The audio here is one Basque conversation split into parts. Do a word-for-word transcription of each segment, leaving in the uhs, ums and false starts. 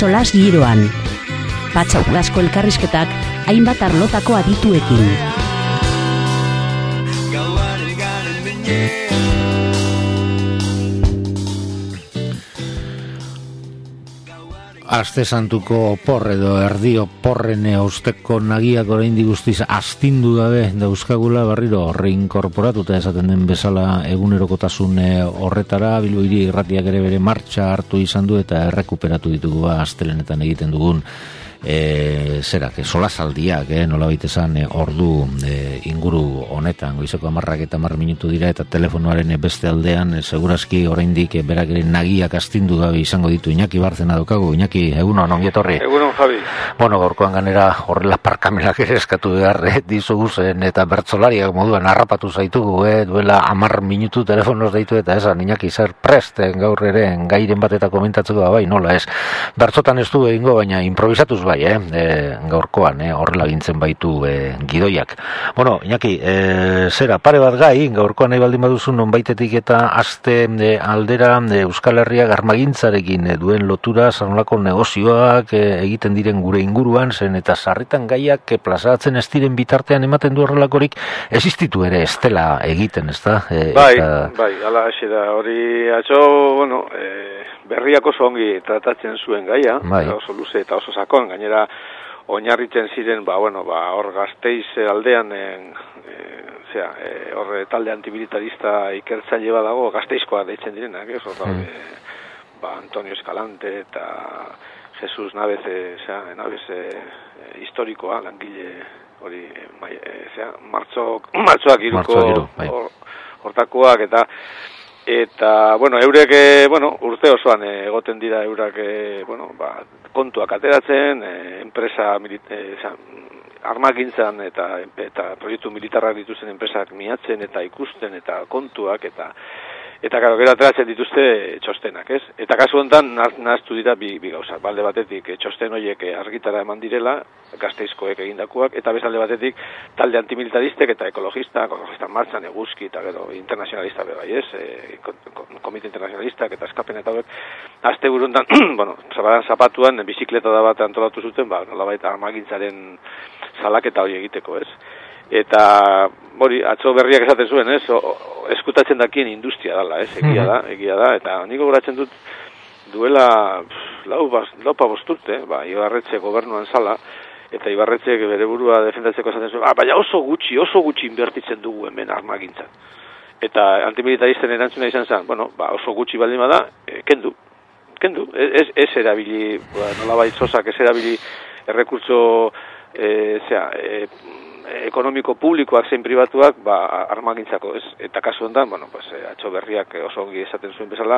solas giroan. Patxaugazko elkarrizketak hainbat arlotako adituekin. Aste santuko opor edo erdio porren osteko nagiak oraindik guztiz astindu gabe dauzkagula berriro reinkorporatuta esaten den bezala egunerokotasun horretara. Bilbo Hiri Irratiak ere bere martxa hartu izan du eta errekuperatu ditugu astelenetan egiten dugun E, zerak, solasaldiak, eh, nola baita esan e, ordu e, inguru honetan, goizeko amarrak eta amar minutu dira eta telefonoaren beste aldean e, segurazki oraindik e, berak ere nagiak astindu gabe izango ditu. Iñaki Barzena daukagu. Iñaki, egunon, ongietorri. Egunon, Javi. Bueno, gaurkoan ganera horrela parkamelak ere eskatu behar eh, dizugu zen eta bertsolariak moduan harrapatu zaitugu, eh, duela amar minutu telefonoz deitu eta esan, Iñaki, zer presten gaur ere gairen bat eta komentatzeko bai, nola ez. Bertsotan ez du egingo, baina improvisatuz bai. Eh? E, gaurkoan, eh? horrela gintzen baitu e, gidoiak. Bueno, Iñaki, e, zera, pare bat gai, gaurkoan nahi baldin baduzu nonbaitetik eta aste e, aldera e, Euskal Herriak armagintzarekin e, duen lotura, zanolako negozioak e, egiten diren gure inguruan, zen eta sarritan gaiak e, plazatzen ez diren bitartean ematen du horrelakorik, existitu ere estela egiten, ez da? E, bai, eta... bai, ala hasi da, hori atxo, bueno, e, berriak oso ongi tratatzen zuen gaia, bai. Oso luze eta oso sakon, gainera oinarritzen ziren, ba, bueno, ba, hor Gasteiz aldean, en, e, zera, e, hor talde antimilitarista ikertzaile badago, Gasteizkoa deitzen direnak, ez, hor, mm. e, ba, Antonio Escalante eta Jesus Navez, e, zera, Navez e, e, historikoa, langile, hori, e, mai, e, zera, martxok, martxoak iruko, hortakoak, eta Eta, bueno, eurek, bueno, urte osoan egoten dira eurak, bueno, ba, kontuak ateratzen, eh, enpresa, eh, armagintzan eta, eta proiektu militarrak dituzten enpresak miatzen eta ikusten eta kontuak eta eta gero gero ateratzen dituzte txostenak, ez? Eta kasu honetan nahaztu dira bi, bi gauzak. Balde batetik txosten horiek argitara eman direla, Gasteizkoek egindakoak, eta bezalde batetik talde antimilitaristek eta ekologistak, ekologistak martxan, eguzki eta gero internazionalista be bai, ez? E, komite internazionalistak eta eskapen eta hauek, azte buruntan, bueno, zabaran zapatuan, bizikleta da bat antolatu zuten, ba, nolabait armagintzaren salaketa hori egiteko, ez? Eta hori atzo berriak esaten zuen, ez? O, eskutatzen dakien industria dela, ez? Egia da, egia da, eta niko goratzen dut duela pff, lau, lau pa bosturte, ba, Ibarretxe gobernuan zala, eta Ibarretxe bere burua defendatzeko esaten zuen, ah, baina oso gutxi, oso gutxi inbertitzen dugu hemen armagintzan. Eta antimilitaristen erantzuna izan zen, bueno, ba, oso gutxi baldin bada, e, kendu, kendu, ez, ez erabili, ba, nolabait sosak ez erabili errekurtso, e, zera, e, ekonomiko publikoak zein pribatuak ba, armagintzako, ez? Eta kasu honetan, bueno, pues, atxo berriak oso ongi esaten zuen bezala,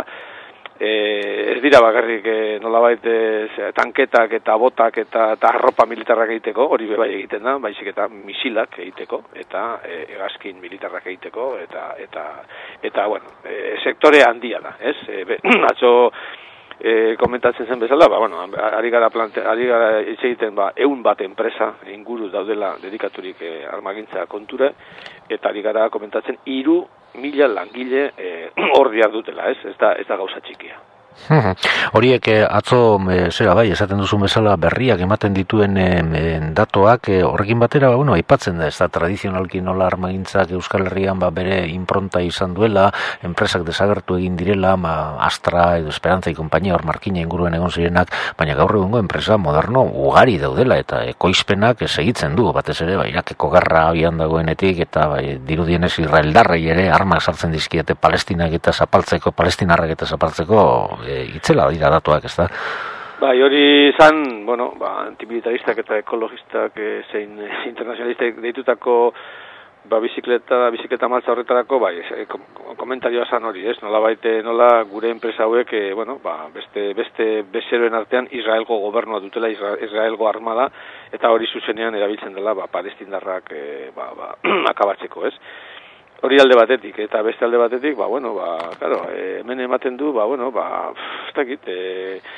e, ez dira bakarrik e, nolabait e, tanketak eta botak eta, eta arropa militarrak egiteko, hori bai egiten da, baizik eta misilak egiteko, eta e, hegazkin militarrak egiteko, eta, eta, eta bueno, e, sektore handia da, ez? E, be, atxo E, komentatzen zen bezala, ba, bueno, ari gara, plante, ari gara hitz egiten ba, eun bat enpresa inguru daudela dedikaturik e, armagintza kontura, eta ari gara komentatzen hiru mila langile hor e, dutela, ez? Ez da, ez da gauza txikia. Horiek atzo e, zera bai, esaten duzu bezala berriak ematen dituen e, datoak e, horrekin batera, ba, bueno, aipatzen da, ez da tradizionalki nola armagintzak Euskal Herrian ba, bere impronta izan duela, enpresak desagertu egin direla, ba, Astra edo Esperantza y Kompainia hor Markina inguruen egon zirenak, baina gaur egungo enpresa moderno ugari daudela eta ekoizpenak segitzen du, batez ere, ba, Irakeko gerra abian dagoenetik eta ba, dirudienez Israeldarrei ere armak sartzen dizkiete Palestinak eta zapaltzeko, Palestinarrak eta zapaltzeko E, itzela dira datuak, ez da? Bai, hori izan, bueno, ba, antimilitaristak eta ekologistak e, zein e, internazionalistak deitutako ba, bizikleta, bizikleta maltza horretarako, bai, e, komentarioa zan hori, ez? Nola baite, nola gure enpresa hauek, e, bueno, ba, beste, beste bezeroen artean Israelgo gobernua dutela, Isra, Israelgo armada, eta hori zuzenean erabiltzen dela, ba, palestindarrak e, ba, ba, akabatzeko, ez? Hori alde batetik, eta beste alde batetik, ba, bueno, ba, claro, e, hemen ematen du, ba, bueno, ba, ez dakit, e,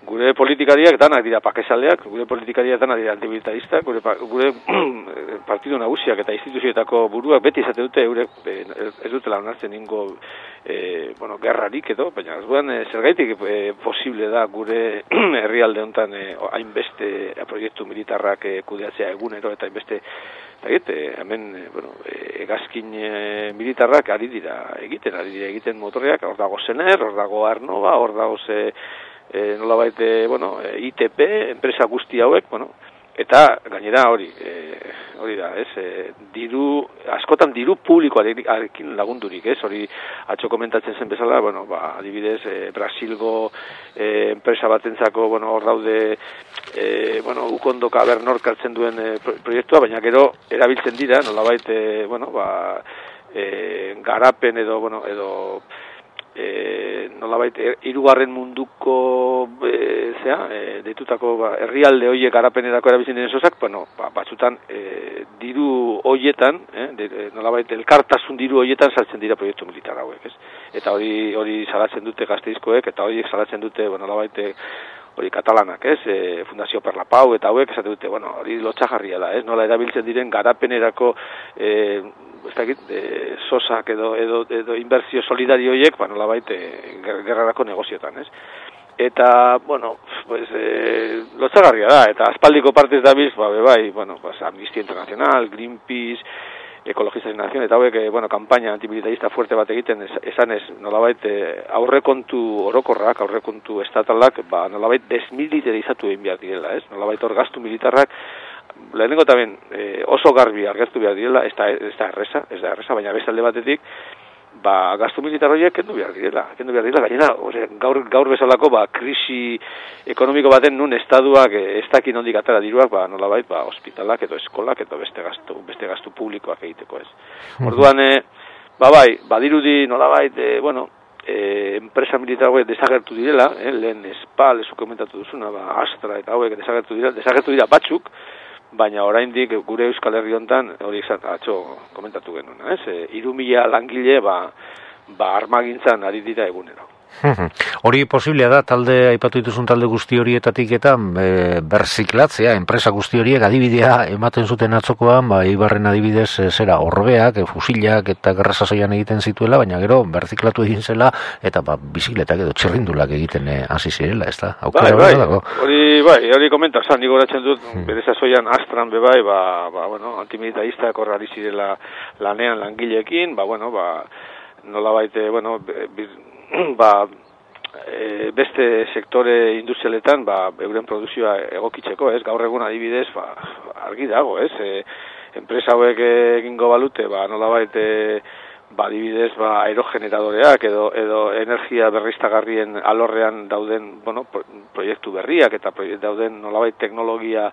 gure politikariak danak dira pakezaleak, gure politikariak danak dira antimilitaristak, gure, gure partidu nagusiak eta instituzioetako buruak beti izate dute eurek ez dutela onartzen ingo e, bueno, gerrarik edo, baina orduan e, zergaitik e, posible da gure herrialde honetan e, hainbeste proiektu militarrak e, kudeatzea egunero eta hainbeste eta hemen e, bueno, e, egazkin e, militarrak ari dira egiten, ari dira egiten motorreak, hor dago Sener, hor dago Arnova, hor dago ze E, nolabait, e, bueno, e, I T P, enpresa guzti hauek, bueno, eta gainera hori, e, hori da, ez, e, diru, askotan diru publikoarekin lagundurik, ez, hori atxo komentatzen zen bezala, bueno, ba, adibidez, e, Brasilgo e, enpresa batentzako, bueno, hor daude, e, bueno, Ukondo Kabernor kartzen duen e, proiektua, baina gero erabiltzen dira, nolabait, e, bueno, ba, e, garapen edo, bueno, edo, E, nolabait hirugarren munduko e, zea, e, deitutako ba, herrialde horiek garapenerako erabiltzen diren sosak, bueno, ba, batzutan e, diru hoietan, eh, de, nolabait elkartasun diru hoietan saltzen dira proiektu militar hauek, ez? Eta hori hori salatzen dute Gasteizkoek eta horiek salatzen dute, bueno, nolabait hori katalanak, ez? E, Fundazio per la Pau eta hauek esate dute, bueno, hori lotsagarria da, ez? Nola erabiltzen diren garapenerako e, ez dakit, e, sosak edo, edo, edo inbertsio solidario horiek, ba, nolabait, e, gerrarako negoziotan, ez? Eta, bueno, pues, e, lotsagarria da, eta aspaldiko partez da biz, ba, bai, bueno, pues, Amnistia Internacional, Greenpeace, Ekologista Sin Nación, eta hauek, bueno, kampaina antimilitarista fuerte bat egiten, esan ez, nolabait, e, aurrekontu orokorrak, aurrekontu estatalak, ba, nolabait, desmilitarizatu egin behar direla, ez? Nolabait, hor gastu militarrak, lehenengo tamen e, oso garbi argaztu behar direla, ez da, ez da erresa, ez da erresa, baina beste alde batetik, ba, gastu militar horiek kendu behar direla, kendu behar direla, gainera, ore, gaur, gaur bezalako, ba, krisi ekonomiko baten nun estaduak, ez dakin ondik atara diruak, ba, nolabait, ba, hospitalak edo eskolak edo beste gastu, beste gastu publikoak egiteko ez. Orduan, e, ba, bai, badirudi nolabait, e, bueno, E, enpresa militar hauek desagertu direla, eh, lehen Espal, ez komentatu duzuna, ba, Astra eta hauek desagertu dira, desagertu dira batzuk, baina oraindik gure Euskal Herri hontan hori atzo komentatu genuen, ez? E, hiru mila langile ba, ba armagintzan ari dira egunero. Hori posiblea da, talde, aipatu dituzun talde guzti horietatik eta e, berziklatzea, enpresa guzti horiek adibidea ematen zuten atzokoan, ba, Ibarren adibidez e, zera horbeak, e, fusilak eta gerrasasoian egiten zituela, baina gero berziklatu egin zela eta ba, bizikletak edo txirrindulak egiten hasi e, zirela, ez da? Bai, bai, hori, bai, hori komenta, zan, nik horatzen dut, hmm. berezasoian Astran bebai, ba, ba, bueno, antimilitaristak horrari zirela lanean langileekin, ba, bueno, ba, nola baite, bueno, bir, ba, e, beste sektore industrialetan ba, euren produzioa egokitzeko, ez? Gaur egun adibidez, ba, argi dago, ez? E, enpresa hauek egingo balute, ba, nolabait, e, ba, adibidez, ba, aerogeneradoreak edo, edo energia berriztagarrien alorrean dauden, bueno, proiektu berriak eta proiektu dauden nolabait teknologia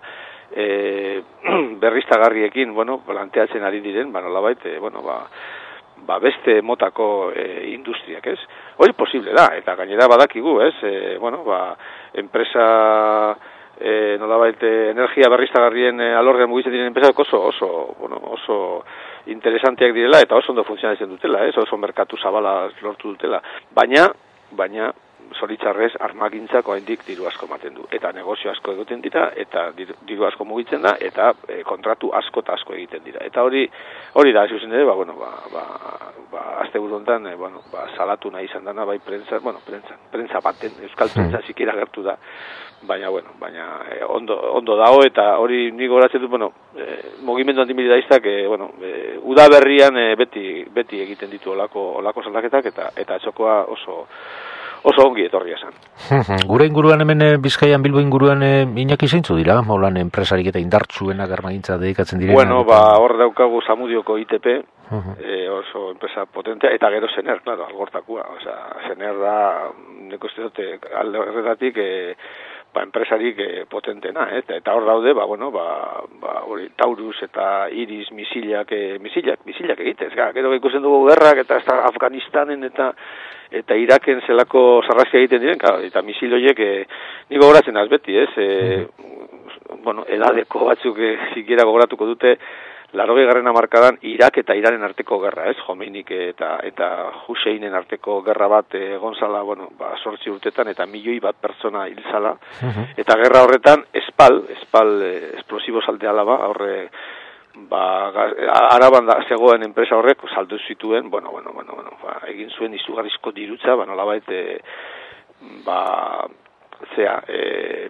e, berriztagarriekin, bueno, planteatzen ari diren, ba, nolabait, e, bueno, ba, ba, beste motako e, industriak, ez? Hori posible da, eta gainera badakigu, ez? E, bueno, ba, enpresa, e, nolabait, energia berriztagarrien e, alorrean mugitzen diren enpresak oso, oso, bueno, oso interesanteak direla, eta oso ondo funtzionatzen dutela, ez? Oso merkatu zabala lortu dutela. Baina, baina, zoritzarrez, armagintzak oraindik diru asko ematen du. Eta negozio asko egiten dira, eta diru asko mugitzen da, eta e, kontratu asko eta asko egiten dira. Eta hori hori da, zuzen ere, ba, bueno, ba, ba, ba, azte burontan, e, bueno, ba, salatu nahi izan dana, bai, prentza, bueno, prentza, prentza baten, euskal prentza zikera gertu da, baina, bueno, baina, e, ondo, ondo dago, eta hori nik horatzen dut, bueno, e, mugimendu antimilitaristak, e, bueno, e, udaberrian e, beti, beti egiten ditu olako, olako saldaketak, eta, eta txokoa oso, oso ongi etorria zen. Gure inguruan hemen Bizkaian, Bilbo inguruan Iñaki zeintzu dira? Molan enpresarik eta indartsuenak armagintza dedikatzen diren? Bueno, ba, hor daukagu Zamudioko I T P, uh-huh. e, oso enpresa potentea, eta gero Sener, claro, algortakua. Osea, Sener da, neko ez dute, alde horretatik, e, ba, enpresarik e, potentena, eh? eta, eta hor daude, ba, bueno, ba, ba, hori, Taurus eta Iris misilak, e, misilak, misilak egitez, gara, gero ikusten dugu gerrak, eta ez da Afganistanen, eta eta Iraken zelako sarrazkia egiten diren, claro, eta misil horiek, e, niko goratzen az beti, ez, e, bueno, edadeko batzuk e, zikiera gogoratuko dute, laurogeigarren hamarkadan Irak eta Iranen arteko gerra, ez? Jomeinik eta eta Huseinen arteko gerra bat egon zala, bueno, ba zortzi urtetan eta milioi bat pertsona hil zala. Eta gerra horretan espal, espal esplosibo salte alaba, horre ba Araban da zegoen enpresa horrek saldu zituen, bueno, bueno, bueno, bueno, ba, egin zuen izugarrizko dirutza, ba nolabait e, ba zea, e,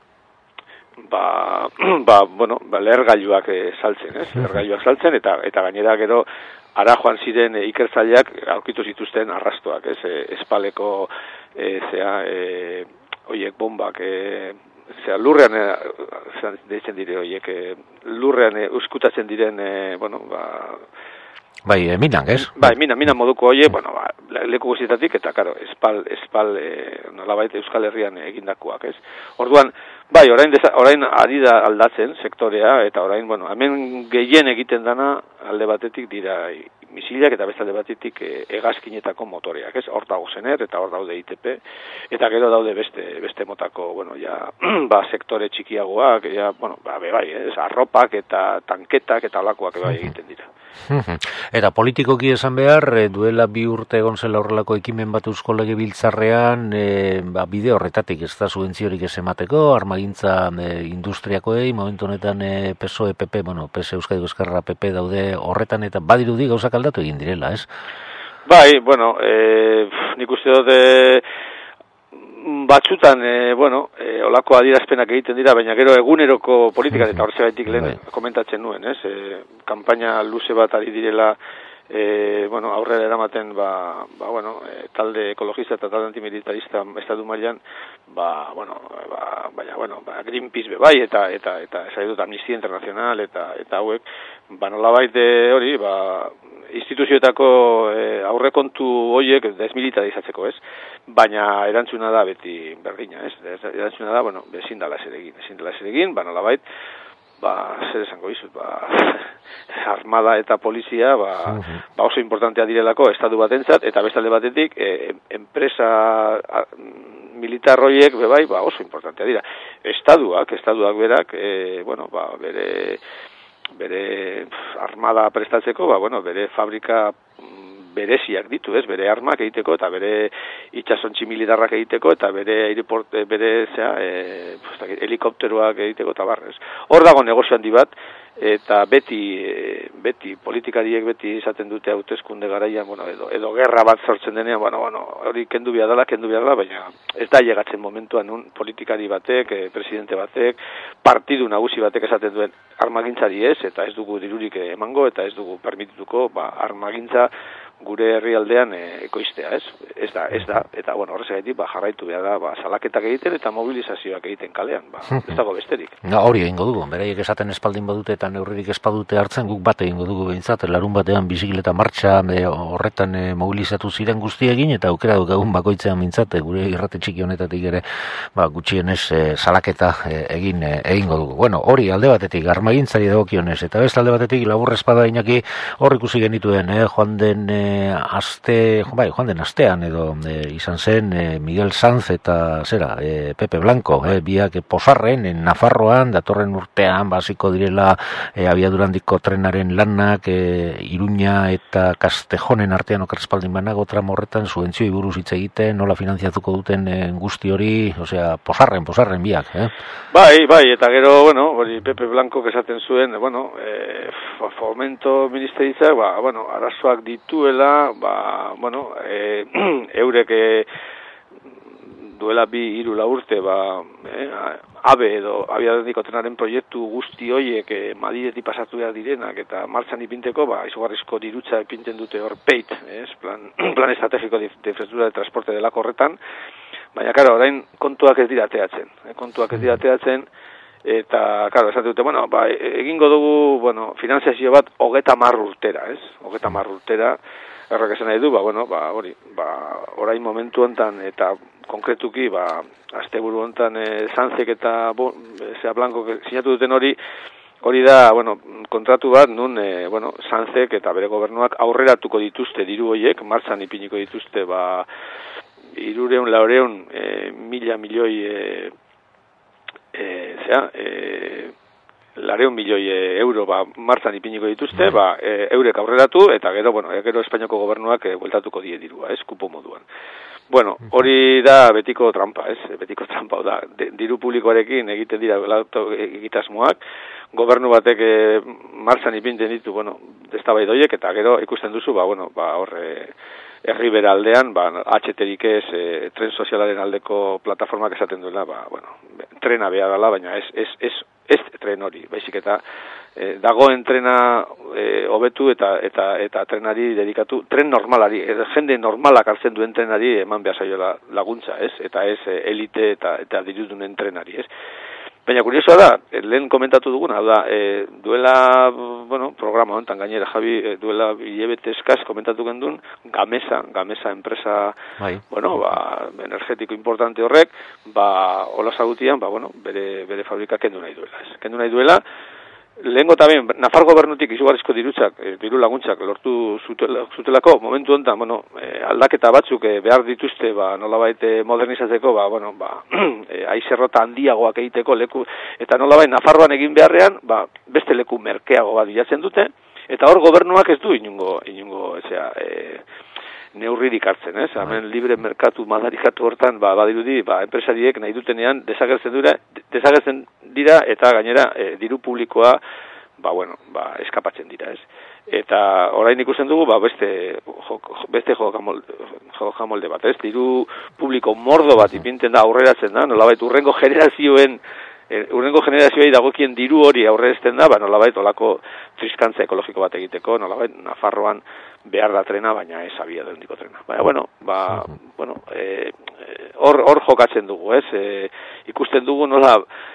ba, ba, bueno, ba, lehergailuak e, saltzen, ez? Lehergailuak saltzen, eta eta gainera gero ara joan ziren e, ikertzaileak aurkitu zituzten arrastoak, ez? E, espaleko, e, zea, e, oiek bombak, e, zea, lurrean, e, deitzen dire oiek, e, lurrean e, uskutatzen diren, e, bueno, ba, bai, e, minan, ez? Bai, minan, minan moduko oie, bueno, ba, leku guztietatik, eta, karo, espal, espal, e, nolabait Euskal Herrian egindakoak, ez? Orduan, bai, orain, deza, orain ari da aldatzen sektorea, eta orain, bueno, hemen gehien egiten dana alde batetik dira misilak, eta beste alde batetik e, hegazkinetako motoreak, ez? Hor dago Sener, eta hor daude I T P, eta gero daude beste, beste motako, bueno, ja, ba, sektore txikiagoak, ja, bueno, ba, be, bai, ez? Arropak eta tanketak eta olakoak bai egiten dira. Eta politikoki esan behar, e, duela bi urte egon zela horrelako ekimen bat Eusko Legebiltzarrean, e, ba, bide horretatik ez da subentziorik ez emateko, armagintza e, industriakoei, momentu honetan e, P S O E, P P, bueno, P S Euskadiko Ezkerra, P P daude horretan, eta badirudi gauzak aldatu egin direla, ez? Bai, bueno, e, nik uste dut, e, batzutan, e, bueno, e, olako adierazpenak egiten dira, baina gero eguneroko politika, eta horze gaitik lehen komentatzen nuen, ez? E, kampaina luze bat ari direla, e, bueno, aurrera eramaten, ba, ba, bueno, e, talde ekologista eta talde antimilitarista estatu mailan, ba, bueno, ba, baina, bueno, ba, Greenpeace be bai, eta, eta, eta, eta, dut Amnistia Internacional, eta, eta hauek, ba, nolabait hori, ba, instituzioetako e, aurrekontu horiek desmilitarizatzeko, ez? Baina erantzuna da beti berdina, ez? Erantzuna da, bueno, ezin dela zer egin, ezin dela zer egin, ba nolabait, ba, zer esango dizut, ba, armada eta polizia, ba, ba oso importantea direlako estatu batentzat, eta bestalde batetik, e, enpresa a, militar horiek, be bai, ba, oso importantea dira. Estatuak, estatuak berak, e, bueno, ba, bere bere armada prestatzeko, ba, bueno, bere fabrika bereziak ditu, ez, bere armak egiteko, eta bere itxasontzi militarrak egiteko, eta bere aeroport, bere, zera, e, pues, helikopteroak egiteko, eta barrez. Hor dago negozio handi bat, eta beti, e, beti, politikariek beti izaten dute hauteskunde garaian, bueno, edo, edo gerra bat sortzen denean, bueno, bueno, hori kendu behar dela, kendu behar dela, baina ez da llegatzen momentuan un politikari batek, e, presidente batek, partidu nagusi batek esaten duen armagintzari ez, eta ez dugu dirurik emango, eta ez dugu permitituko, ba, armagintza gure herrialdean e, ekoiztea, ez? Ez da, ez da, eta bueno, horrezagaitik, ba, jarraitu behar da, ba, salaketak egiten eta mobilizazioak egiten kalean, ba, ez dago besterik. No, hori egingo dugu, beraiek esaten espaldin badute eta neurririk espadute hartzen, guk bate egingo dugu behintzat, larun batean bizikleta martxa e, horretan e, mobilizatu ziren guztiekin, eta aukera dukagun bakoitzean mintzat, gure irrate txiki honetatik ere, ba, gutxienez e, salaketa e, egin e, egingo dugu. Bueno, hori alde batetik, armagintzari dagokionez, eta beste alde batetik, labur espada inaki hor ikusi genituen, eh, joan den e, aste, bai, joan den astean edo e, izan zen e, Miguel Sanz eta zera, e, Pepe Blanco, e, biak e, posarren, en Nafarroan, datorren urtean, basiko direla e, abiadurandiko trenaren lanak, e, Iruña eta Castejonen artean okerrespaldin banago tramo horretan subentzioi buruz hitz egiten, nola finanziatuko duten e, guzti hori, osea, posarren, posarren biak, eh? Bai, bai, eta gero, bueno, hori Pepe Blanco esaten zuen, bueno, e, fomento ministeritzak, ba, bueno, arazoak dituela, ba, bueno, e, eurek e, duela bi hiru lau urte, ba, e, abe edo abiadurandiko trenaren proiektu guzti horiek e, Madridetik pasatu behar direnak eta martxan ipinteko, ba, izugarrizko dirutza ipinten dute hor peit, ez, plan, plan estrategiko de infraestructura de transporte delako horretan, baina, karo, orain kontuak ez dira ateatzen, eh, kontuak ez dira ateatzen, eta, karo, esate dute, bueno, ba, egingo dugu, bueno, finanziazio bat hogeta mar urtera, ez, hogeta mar urtera, errak esan nahi du, ba, bueno, ba, hori, ba, orain momentu hontan, eta konkretuki, ba, asteburu hontan, e, Sanzek eta, bo, zea Blanco, sinatu duten hori, hori da, bueno, kontratu bat, nun, e, bueno, Sanzek eta bere gobernuak aurreratuko dituzte diru horiek, martzan ipiniko dituzte, ba, irureun, laureun, e, mila milioi, e, e, zera, e, lareun milioi euro ba, martzan ipiniko dituzte, ba, e, eurek aurreratu, eta gero, bueno, e, gero Espainiako gobernuak e, bueltatuko die dirua, ez, kupo moduan. Bueno, hori da betiko trampa, ez, betiko trampa, da, de, diru publikoarekin egiten dira egitasmoak, gobernu batek e, martzan ipinten ditu, bueno, eztabaidoiek, eta gero ikusten duzu, ba, bueno, ba, horre, herribera aldean, ba, H T-rik ez, e, tren sozialaren aldeko plataformak esaten duela, ba, bueno, trena beha dela, baina ez, ez, ez, ez tren hori, baizik eta e, dagoen trena e, hobetu eta, eta, eta trenari dedikatu, tren normalari, e, jende normalak hartzen duen trenari eman behar zaiola laguntza, ez, eta ez e, elite eta, eta dirudunen trenari, ez. Baina kuriosoa da, lehen komentatu duguna, da, e, duela, bueno, programa honetan gainera, Javi, e, duela hilabete eskaz komentatu gendun, Gamesa, Gamesa enpresa, bai. Bueno, ba, energetiko importante horrek, ba, hola zagutian, ba, bueno, bere, bere fabrika kendu nahi duela, ez. Kendu nahi duela, lehengo tamen, Nafar gobernutik izugarrizko dirutzak, e, diru laguntzak lortu zutela, zutelako, momentu honetan, bueno, e, aldaketa batzuk e, behar dituzte, ba, nolabait e, modernizatzeko, ba, bueno, ba, e, aizerrota handiagoak egiteko leku, eta nolabait Nafarroan egin beharrean, ba, beste leku merkeago bat bilatzen dute, eta hor gobernuak ez du inungo, inungo, ezea, e, neurririk hartzen, ez? Hemen libre merkatu madarikatu hortan, ba, badirudi, ba, enpresariek nahi dutenean desagertzen dira, desagertzen dira eta gainera e, diru publikoa, ba, bueno, ba, eskapatzen dira, ez? Eta orain ikusten dugu, ba, beste jo, beste jokamolde, jokamolde bat, ez? Diru publiko mordo bat ipinten da, aurreratzen da, nolabait urrengo generazioen E, urrengo generazioei dagokien diru hori aurrezten da, ba, nolabait olako triskantza ekologiko bat egiteko, nolabait Nafarroan behar da trena, baina ez abia da handiko trena. Baina, bueno, ba, bueno, e, hor, hor jokatzen dugu, ez? E, ikusten dugu nola,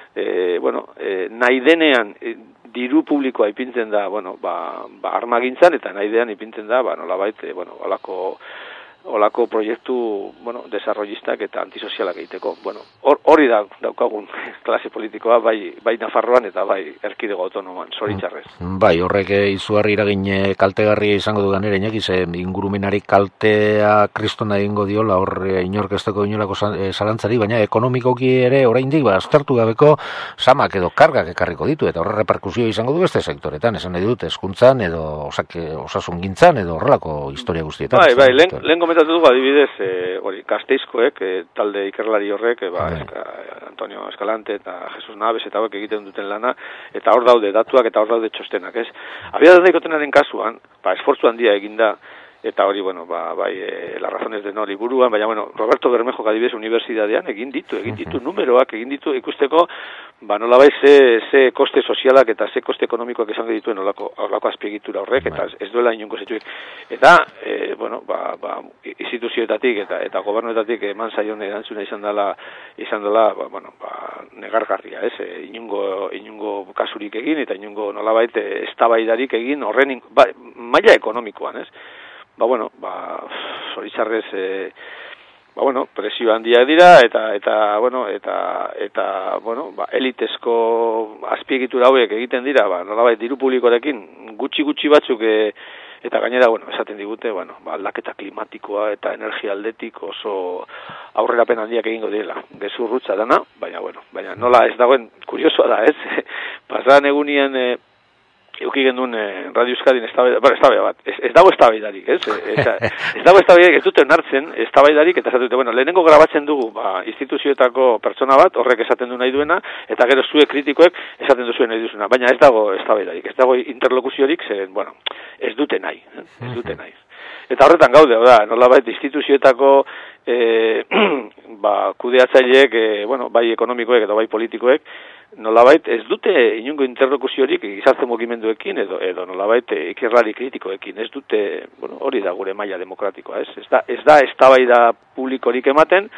e, bueno, e, nahi denean e, diru publikoa ipintzen da, bueno, ba, ba armagintzan, eta nahi denean ipintzen da, ba, nolabait, e, bueno, olako olako proiektu, bueno, desarrollistak eta antisozialak egiteko. Bueno, hori da daukagun klase politikoa, bai, bai Nafarroan eta bai erkidego autonomoan, zoritxarrez. Bai, horrek izugarri eragin kaltegarria izango du ganera, Iñaki, ze ingurumenari kaltea kristona egingo diola, hor inork ez dago inolako zalantzari, baina ekonomikoki ere oraindik ba aztertu gabeko samak edo kargak ekarriko ditu, eta horre reperkusio izango du beste sektoretan, esan nahi dut, hezkuntzan edo osak, osasungintzan edo horrelako historia guztietan. Bai, bai, lehen, lehen komentatu dugu adibidez, e, hori, Gasteizkoek, e, talde ikerlari horrek, e, ba, eska, Antonio Escalante eta Jesus Naves eta hauek egiten duten lana, eta hor daude datuak eta hor daude txostenak, ez? Abiadura ikotenaren kasuan, ba, esfortzu handia eginda, eta hori, bueno, ba, bai, e, las razones de nori buruan, baina, bueno, Roberto Bermejo adibidez unibertsitatean egin ditu, egin ditu numeroak, egin ditu ikusteko, ba, nolabait ze, ze koste sozialak eta ze koste ekonomikoak izango dituen olako, olako azpiegitura horrek, eta ez duela inongo zituik. Eta, e, bueno, ba, ba, instituzioetatik eta eta gobernuetatik eman zaion erantzuna izan dela, izan dela, ba, bueno, ba, negargarria, ez? E, inungo, inungo kasurik egin, eta inungo nolabait eztabaidarik egin horren, ba, maila ekonomikoan, ez? Ba, bueno, ba, zoritxarrez, e, ba, bueno, presio handia dira, eta, eta, bueno, eta, eta, bueno, ba, elitezko azpiegitura hauek egiten dira, ba, nolabait diru publikoarekin gutxi-gutxi batzuk, e, eta gainera, bueno, esaten digute, bueno, ba, aldaketa klimatikoa eta energia aldetik oso aurrerapen handiak egingo direla. Gezurrutza dana, baina, bueno, baina nola ez dagoen, kuriosoa da, ez? Pasadan egunien, e, euki gendun eh, Radio Euskadin eztabaida, bueno, eztabaida bat, ez, ez dago eztabaidarik, ez? Ez, ez dago eztabaidarik, ez dute onartzen eztabaidarik, eta esatute, bueno, lehenengo grabatzen dugu, ba, instituzioetako pertsona bat, horrek esaten du nahi duena, eta gero zuek kritikoek esaten duzuen nahi duzuna, baina ez dago eztabaidarik, ez dago interlokuziorik, zeren, bueno, ez dute nahi, eh? ez dute nahi. Eta horretan gaude, da, nolabait instituzioetako e, ba, kudeatzaileek, e, bueno, bai ekonomikoek edo bai politikoek, nolabait ez dute inungo interlokuziorik gizarte mugimenduekin edo edo nolabait ikerlari kritikoekin, ez dute, bueno, hori da gure maila demokratikoa, ez? Ez da ez da eztabaida publikorik ematen,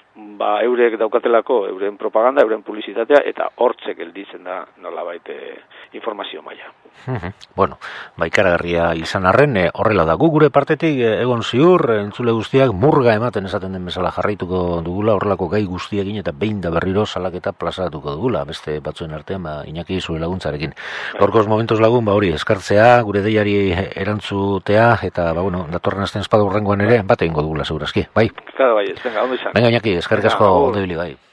ba eurek daukatelako euren propaganda, euren publizitatea eta hortze gelditzen da nolabait informazio maila. Bueno, ba ikaragarria izan arren, e, horrela da gu gure partetik e, egon ziur, entzule guztiak murga ematen esaten den bezala jarraituko dugula, horrelako gai guztiekin eta behin da berriro salaketa plazaratuko dugula, beste batzuen artean, ba Iñaki zure laguntzarekin. Gaurkoz momentos lagun, ba hori eskartzea, gure deiari erantzutea eta ba bueno, datorren astean espada hurrengoan ere bat egingo dugula segurazki. Bai. Claro, bai, venga, ondo izan. Venga Iñaki, eskerrik asko, ondo ibili bai.